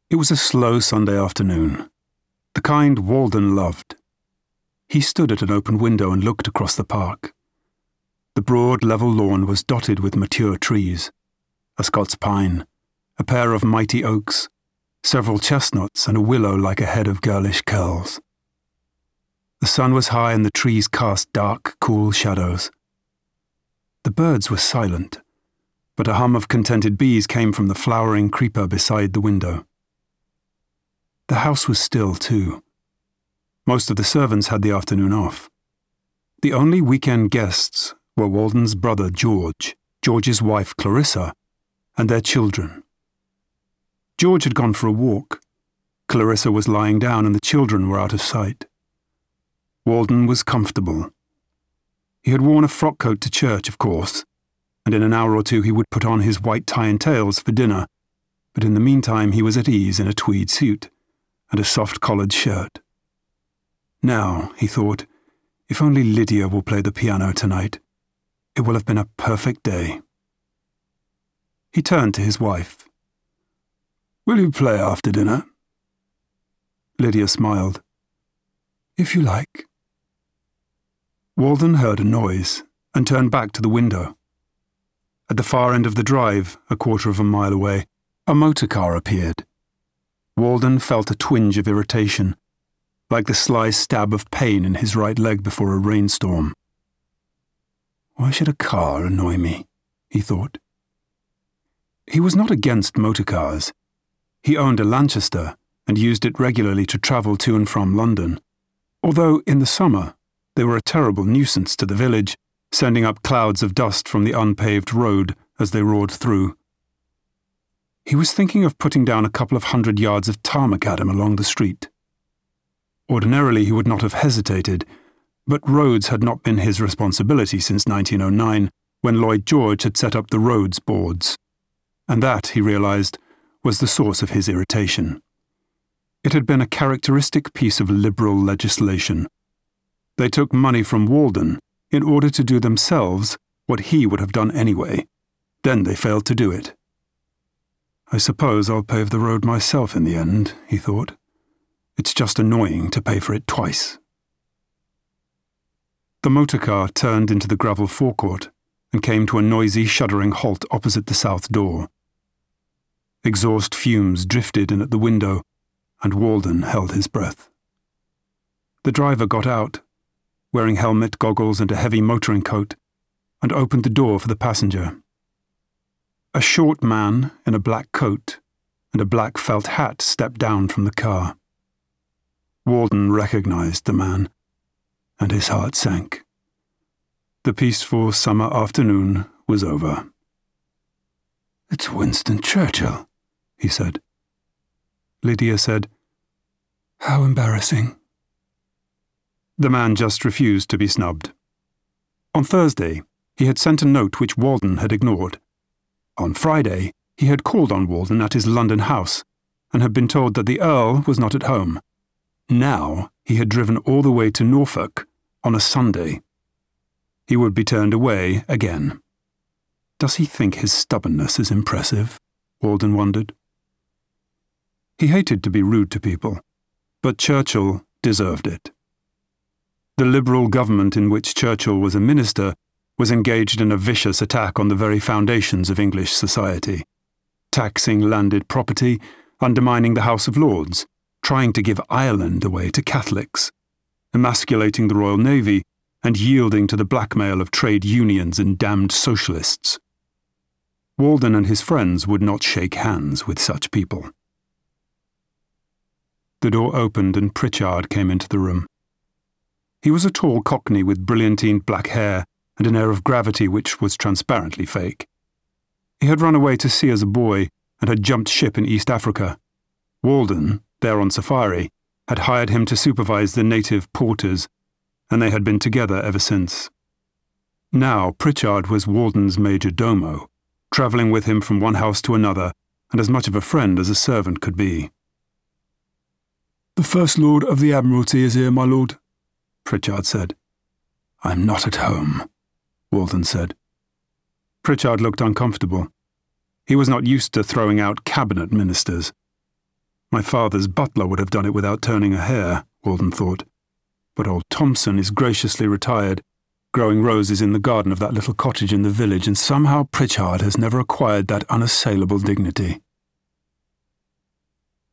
It was a slow Sunday afternoon, the kind Walden loved. He stood at an open window and looked across the park. The broad, level lawn was dotted with mature trees, a Scots pine, a pair of mighty oaks, several chestnuts, and a willow like a head of girlish curls. The sun was high and the trees cast dark, cool shadows. The birds were silent, but a hum of contented bees came from the flowering creeper beside the window. The house was still, too. Most of the servants had the afternoon off. The only weekend guests were Walden's brother George, George's wife Clarissa, and their children. George had gone for a walk. Clarissa was lying down and the children were out of sight. Walden was comfortable. He had worn a frock coat to church, of course, and in an hour or two he would put on his white tie and tails for dinner, but in the meantime he was at ease in a tweed suit and a soft-collared shirt. Now, he thought, if only Lydia will play the piano tonight, it will have been a perfect day. He turned to his wife. "Will you play after dinner?" Lydia smiled. "If you like." Walden heard a noise and turned back to the window. At the far end of the drive, a quarter of a mile away, a motor car appeared. Walden felt a twinge of irritation, like the sly stab of pain in his right leg before a rainstorm. Why should a car annoy me? He thought. He was not against motor cars. He owned a Lanchester and used it regularly to travel to and from London, although in the summer they were a terrible nuisance to the village, sending up clouds of dust from the unpaved road as they roared through. He was thinking of putting down a couple of 100 yards of tar macadam along the street. Ordinarily he would not have hesitated, but roads had not been his responsibility since 1909, when Lloyd George had set up the roads boards. And that, he realized, was the source of his irritation. It had been a characteristic piece of liberal legislation. They took money from Walden in order to do themselves what he would have done anyway. Then they failed to do it. I suppose I'll pave the road myself in the end, he thought. It's just annoying to pay for it twice. The motor car turned into the gravel forecourt and came to a noisy, shuddering halt opposite the south door. Exhaust fumes drifted in at the window, and Walden held his breath. The driver got out, wearing helmet, goggles, and a heavy motoring coat, and opened the door for the passenger. A short man in a black coat and a black felt hat stepped down from the car. Walden recognized the man, and his heart sank. The peaceful summer afternoon was over. "It's Winston Churchill," he said. Lydia said, "How embarrassing." The man just refused to be snubbed. On Thursday, he had sent a note which Walden had ignored. On Friday, he had called on Walden at his London house and had been told that the Earl was not at home. Now he had driven all the way to Norfolk on a Sunday. He would be turned away again. Does he think his stubbornness is impressive? Walden wondered. He hated to be rude to people, but Churchill deserved it. The Liberal government in which Churchill was a minister was engaged in a vicious attack on the very foundations of English society, taxing landed property, undermining the House of Lords, trying to give Ireland away to Catholics, emasculating the Royal Navy, and yielding to the blackmail of trade unions and damned socialists. Walden and his friends would not shake hands with such people. The door opened and Pritchard came into the room. He was a tall Cockney with brilliantined black hair and an air of gravity which was transparently fake. He had run away to sea as a boy and had jumped ship in East Africa. Walden, there on safari, had hired him to supervise the native porters, and they had been together ever since. Now Pritchard was Walden's major domo, travelling with him from one house to another, and as much of a friend as a servant could be. "The First Lord of the Admiralty is here, my lord," Pritchard said. "I'm not at home," Walden said. Pritchard looked uncomfortable. He was not used to throwing out cabinet ministers. My father's butler would have done it without turning a hair, Walden thought. But old Thompson is graciously retired, growing roses in the garden of that little cottage in the village, and somehow Pritchard has never acquired that unassailable dignity.